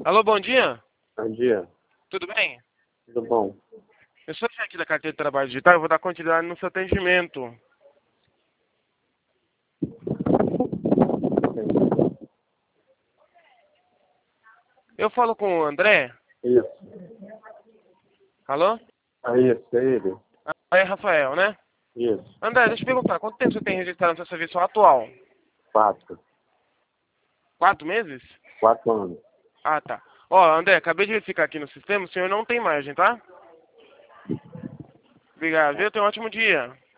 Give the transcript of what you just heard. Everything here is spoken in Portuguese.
Alô, bom dia. Bom dia, Tudo bem? tudo bom? Eu sou aqui da carteira de trabalho digital e vou dar continuidade no seu atendimento. Eu falo com o André. Isso, Alô? isso, é ele. Aí, Rafael, né? Isso, André, deixa eu te perguntar, quanto tempo você tem registrado no seu serviço atual? 4, 4 meses? 4 anos. Ah, tá. Ó, André, acabei de verificar aqui no sistema, o senhor não tem margem, tá? Obrigado, viu? Tenha um ótimo dia.